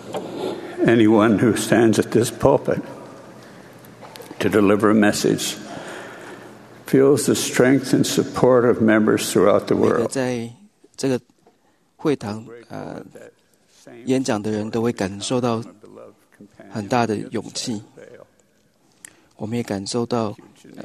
Anyone who stands at this pulpit to deliver a message feels the strength and support of members throughout the 每个 world. 在这个会堂演讲的人都会感受到很大的勇气。我们也感受到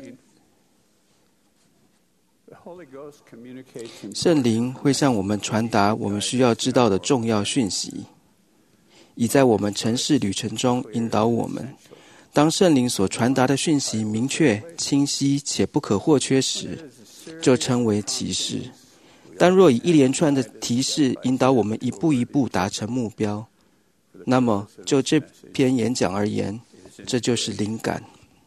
圣灵会向我们传达我们需要知道的重要讯息，以在我们城市旅程中引导我们。当圣灵所传达的讯息明确、清晰且不可或缺时，就称为启示。但若以一连串的提示引导我们一步一步达成目标，那么就这篇演讲而言，这就是灵感。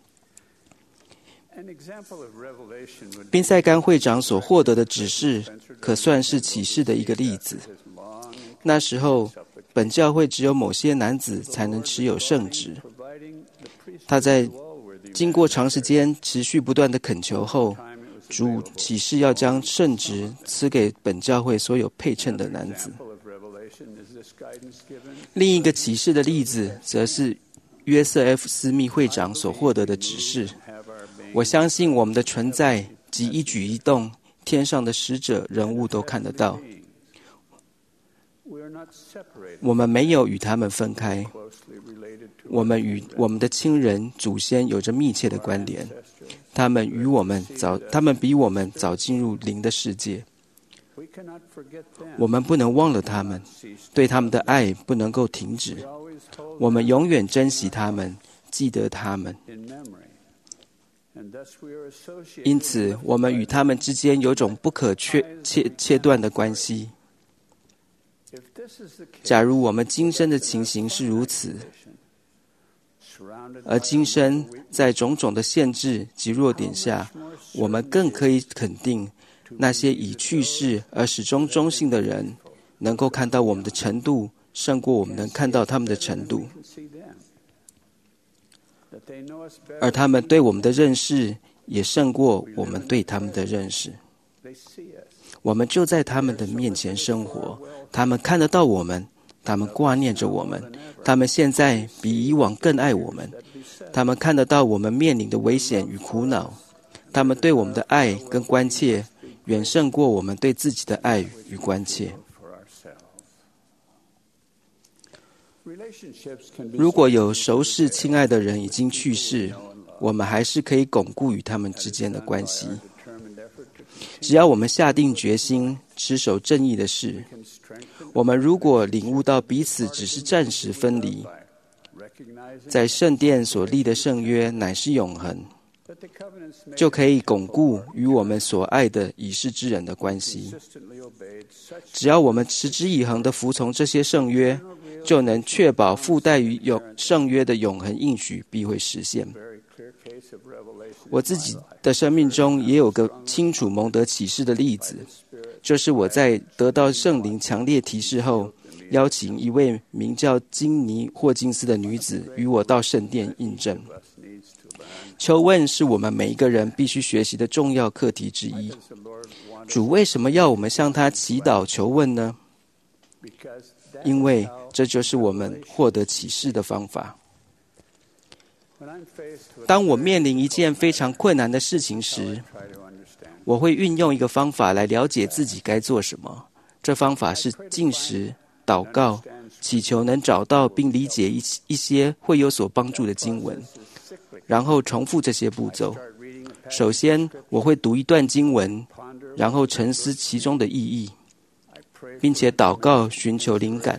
宾塞甘会长所获得的指示，可算是启示的一个例子。那时候，本教会只有某些男子才能持有圣职。他在经过长时间持续不断的恳求后，主启示要将圣职赐给本教会所有配称的男子。另一个启示的例子，则是约瑟 F. 斯密会长所获得的指示。我相信我们的存在及一举一动，天上的使者人物都看得到。我们没有与他们分开，我们与我们的亲人、祖先有着密切的关联。他们比我们早进入灵的世界。我们不能忘了他们，对他们的爱不能够停止。我们永远珍惜他们，记得他们。因此，我们与他们之间有种不可切断的关系。假如我们今生的情形是如此，而今生在种种的限制及弱点下，我们更可以肯定，那些已去世而始终忠信的人，能够看到我们的程度，胜过我们能看到他们的程度。而他们对我们的认识，也胜过我们对他们的认识。我们就在他们的面前生活，他们看得到我们，他们挂念着我们，他们现在比以往更爱我们，他们看得到我们面临的危险与苦恼，他们对我们的爱跟关切，远胜过我们对自己的爱与关切。如果有熟识亲爱的人已经去世，我们还是可以巩固与他们之间的关系。只要我们下定决心持守正义的事，我们如果领悟到彼此只是暂时分离，在圣殿所立的圣约乃是永恒，就可以巩固与我们所爱的已逝之人的关系。只要我们持之以恒地服从这些圣约，就能确保附带于圣约的永恒应许必会实现。我自己的生命中也有个清楚蒙得启示的例子，就是我在得到圣灵强烈提示后，邀请一位名叫金尼霍金斯的女子与我到圣殿印证。求问是我们每一个人必须学习的重要课题之一。主为什么要我们向他祈祷求问呢？因为这就是我们获得启示的方法。当我面临一件非常困难的事情时，我会运用一个方法来了解自己该做什么。这方法是禁食、祷告、祈求能找到并理解一些会有所帮助的经文，然后重复这些步骤。首先，我会读一段经文，然后沉思其中的意义，并且祷告寻求灵感。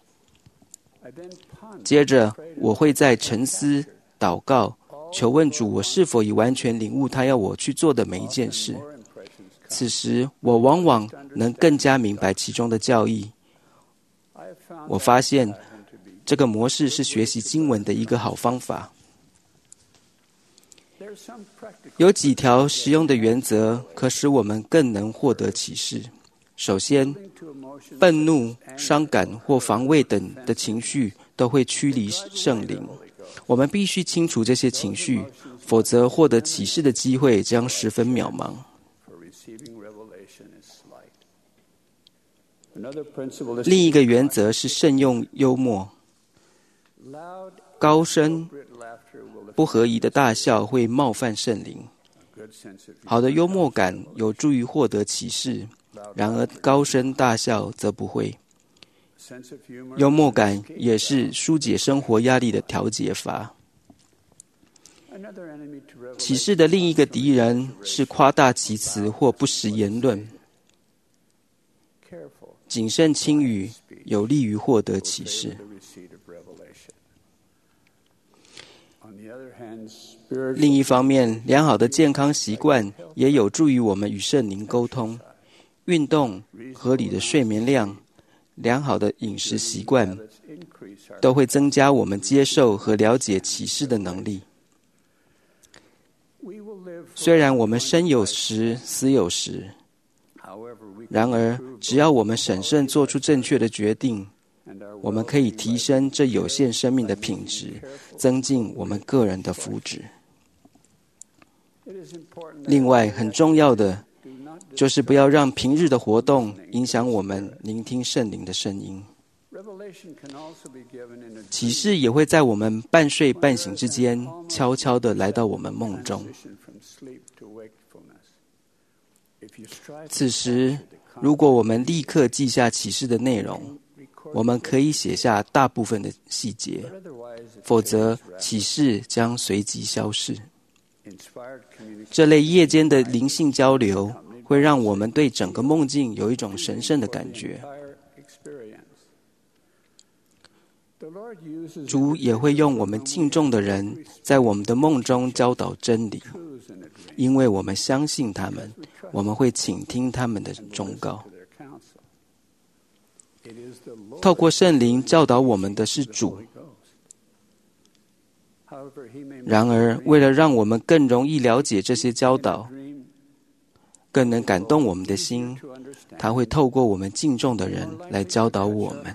接着，我会在沉思、祷告、求问主我是否已完全领悟他要我去做的每一件事。此时，我往往能更加明白其中的教义。我发现，这个模式是学习经文的一个好方法。有几条实用的原则，可使我们更能获得启示。首先，愤怒、伤感或防卫等的情绪都会驱离圣灵。我们必须清除这些情绪，否则获得启示的机会将十分渺茫。另一个原则是慎用幽默。 高声不合宜的大笑会冒犯圣灵。好的幽默感有助于获得启示，然而高声大笑则不会。幽默感也是疏解生活压力的调节法。启示的另一个敌人是夸大其词或不实言论。谨慎轻语有利于获得启示。另一方面，良好的健康习惯也有助于我们与圣灵沟通。运动、合理的睡眠量、良好的饮食习惯，都会增加我们接受和了解启示的能力。虽然我们生有时，死有时，然而只要我们审慎做出正确的决定，我们可以提升这有限生命的品质，增进我们个人的福祉。另外，很重要的就是不要让平日的活动影响我们聆听圣灵的声音。启示也会在我们半睡半醒之间悄悄地来到我们梦中。此时，如果我们立刻记下启示的内容，我们可以写下大部分的细节，否则启示将随即消逝。这类夜间的灵性交流会让我们对整个梦境有一种神圣的感觉。主也会用我们敬重的人在我们的梦中教导真理，因为我们相信他们，我们会倾听他们的忠告。透过圣灵教导我们的是主。然而，为了让我们更容易了解这些教导，更能感动我们的心，他会透过我们敬重的人来教导我们。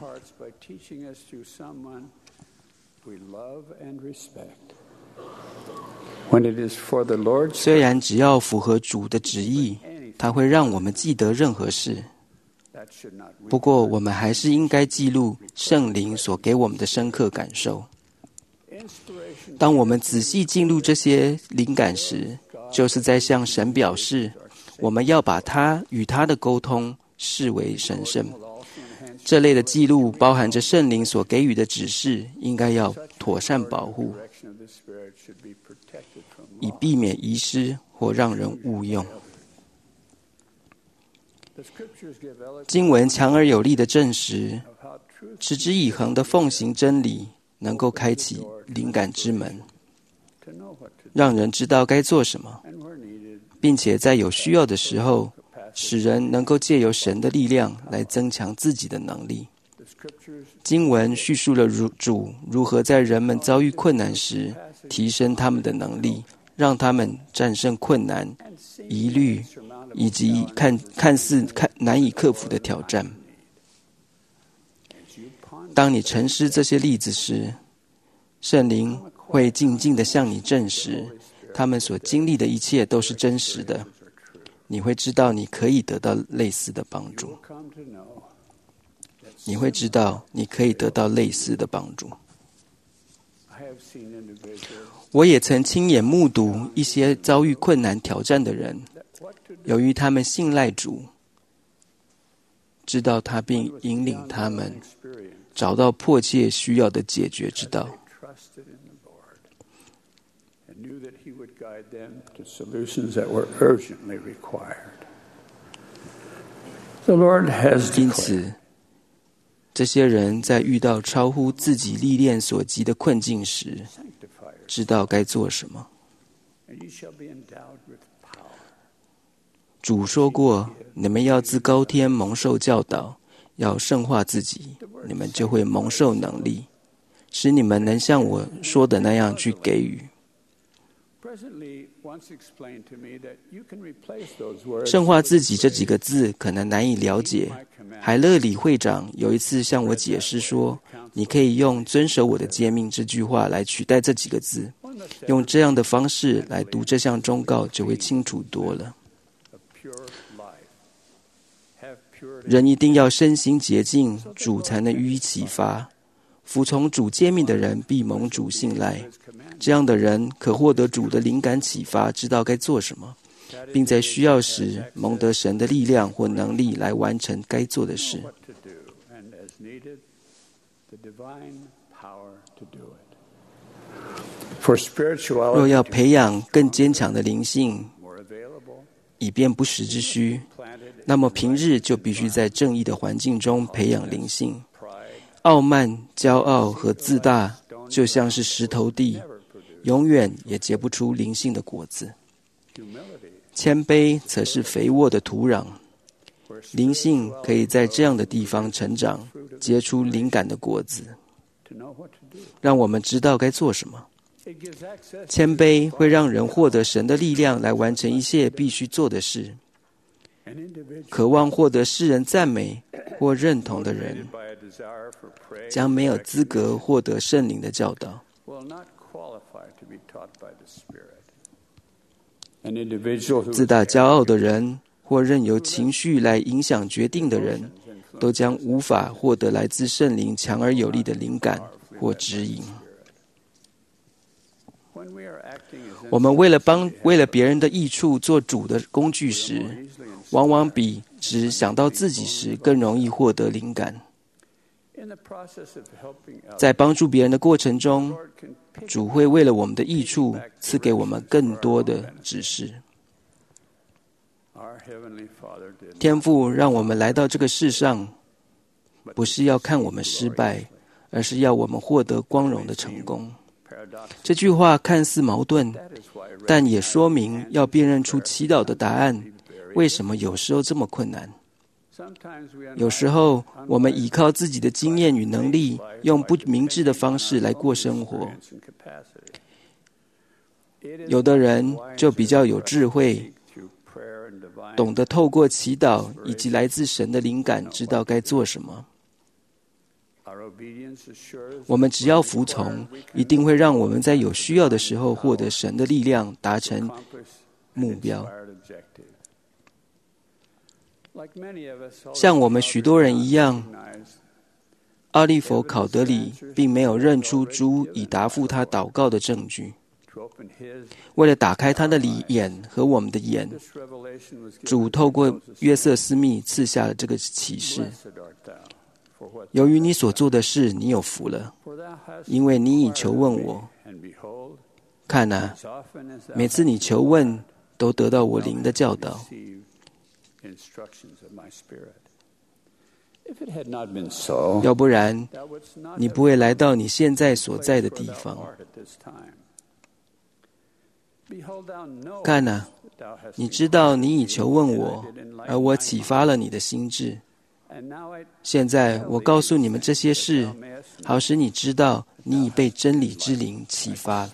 虽然只要符合主的旨意，他会让我们记得任何事，不过我们还是应该记录圣灵所给我们的深刻感受。当我们仔细进入这些灵感时，就是在向神表示，我们要把他与他的沟通视为神圣。这类的记录包含着圣灵所给予的指示，应该要妥善保护，以避免遗失或让人误用。经文强而有力的证实，持之以恒的奉行真理能够开启灵感之门，让人知道该做什么，并且在有需要的时候，使人能够借由神的力量来增强自己的能力。经文叙述了主如何在人们遭遇困难时提升他们的能力，让他们战胜困难、疑虑以及看似难以克服的挑战。当你沉思这些例子时，圣灵会静静地向你证实，他们所经历的一切都是真实的。你会知道你可以得到类似的帮助。你会知道你可以得到类似的帮助。我也曾亲眼目睹一些遭遇困难挑战的人，由于他们信赖主，知道他并引领他们找到迫切需要的解决之道。因此，这些人在遇到超乎自己历练所及的困境时，知道该做什么。主说过，你们要自高天蒙受教导，要圣化自己，你们就会蒙受能力，使你们能像我说的那样去给予。圣化自己这几个字可能难以了解。海勒里会长有一次向我解释说，你可以用遵守我的诫命这句话来取代这几个字，用这样的方式来读这项忠告就会清楚多了。人一定要身心洁净，主才能予以启发。 服从主诫命的人必蒙主信赖。这样的人可获得主的灵感启发，知道该做什么，并在需要时蒙得神的力量或能力来完成该做的事。若要培养更坚强的灵性，以便不时之需，那么平日就必须在正义的环境中培养灵性。傲慢、骄傲和自大就像是石头地，永远也结不出灵性的果子。谦卑则是肥沃的土壤，灵性可以在这样的地方成长，结出灵感的果子，让我们知道该做什么。谦卑会让人获得神的力量来完成一切必须做的事。渴望获得世人赞美或认同的人，将没有资格获得圣灵的教导。自大骄傲的人或任由情绪来影响决定的人，都将无法获得来自圣灵强而有力的灵感或指引。我们为了别人的益处做主的工具时，往往比只想到自己时更容易获得灵感。在帮助别人的过程中，主会为了我们的益处赐给我们更多的指示。天父让我们来到这个世上，不是要看我们失败，而是要我们获得光荣的成功。这句话看似矛盾，但也说明要辨认出祈祷的答案为什么有时候这么困难。有时候我们依靠自己的经验与能力，用不明智的方式来过生活。有的人就比较有智慧，懂得透过祈祷以及来自神的灵感，知道该做什么。我们只要服从，一定会让我们在有需要的时候获得神的力量，达成目标。像我们许多人一样，奥利弗·考德里并没有认出主已答复他祷告的证据。为了打开他的眼和我们的眼，主透过约瑟·斯密赐下了这个启示：由于你所做的事，你有福了，因为你已求问我。看啊，每次你求问，都得到我灵的教导。要不然，你不会来到你现在所在的地方。看啊，你知道你已求问我，而我启发了你的心智。现在我告诉你们这些事，好使你知道你已被真理之灵启发。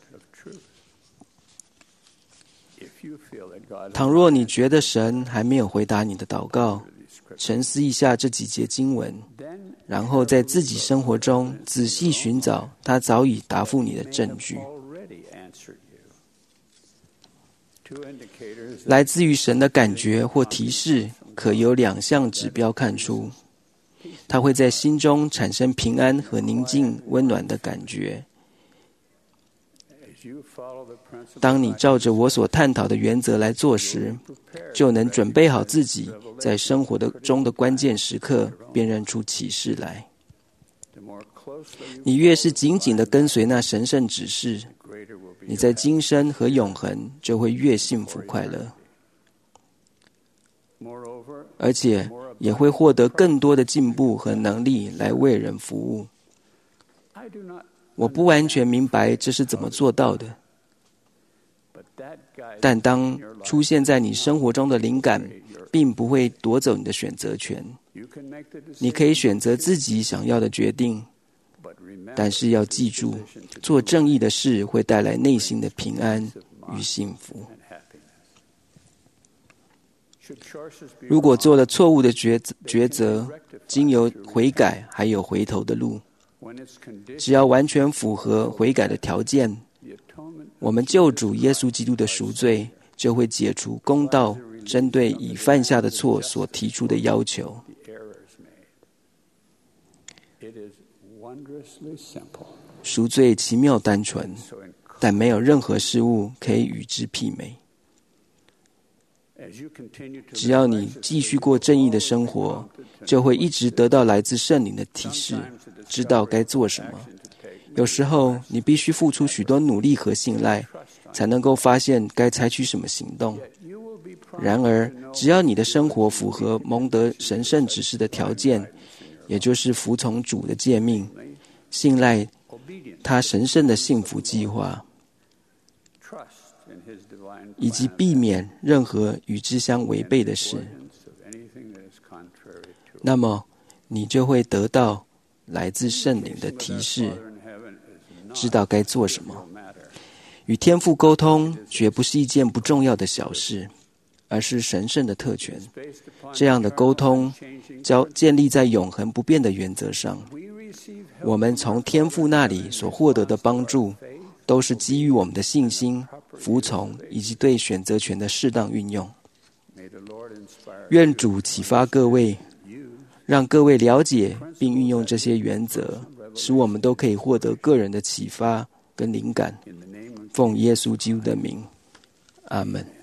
倘若你觉得神还没有回答你的祷告，沉思一下这几节经文，然后在自己生活中仔细寻找他早已答复你的证据。来自于神的感觉或提示，可由2项指标看出。它会在心中产生平安和宁静、温暖的感觉。当你照着我所探讨的原则来做时，就能准备好自己在生活中的关键时刻辨认出启示来。你越是紧紧地跟随那神圣指示，你在今生和永恒就会越幸福快乐，而且也会获得更多的进步和能力来为人服务。我不完全明白这是怎么做到的，但当出现在你生活中的灵感并不会夺走你的选择权，你可以选择自己想要的决定，但是要记住，做正义的事会带来内心的平安与幸福。如果做了错误的抉择，经由悔改还有回头的路，只要完全符合悔改的条件，我们救主耶稣基督的赎罪就会解除公道针对已犯下的错所提出的要求。 赎罪奇妙单纯，但没有任何事物可以与之媲美。只要你继续过正义的生活，就会一直得到来自圣灵的提示，知道该做什么。有时候你必须付出许多努力和信赖，才能够发现该采取什么行动。然而，只要你的生活符合蒙得神圣指示的条件，也就是服从主的诫命，信赖他神圣的幸福计划，以及避免任何与之相违背的事，那么你就会得到来自圣灵的提示，知道该做什么。与天父沟通绝不是一件不重要的小事，而是神圣的特权。这样的沟通建立在永恒不变的原则上。我们从天父那里所获得的帮助，都是基于我们的信心、服从以及对选择权的适当运用。愿主启发各位，让各位了解并运用这些原则，使我们都可以获得个人的启发跟灵感。奉耶稣基督的名，阿们。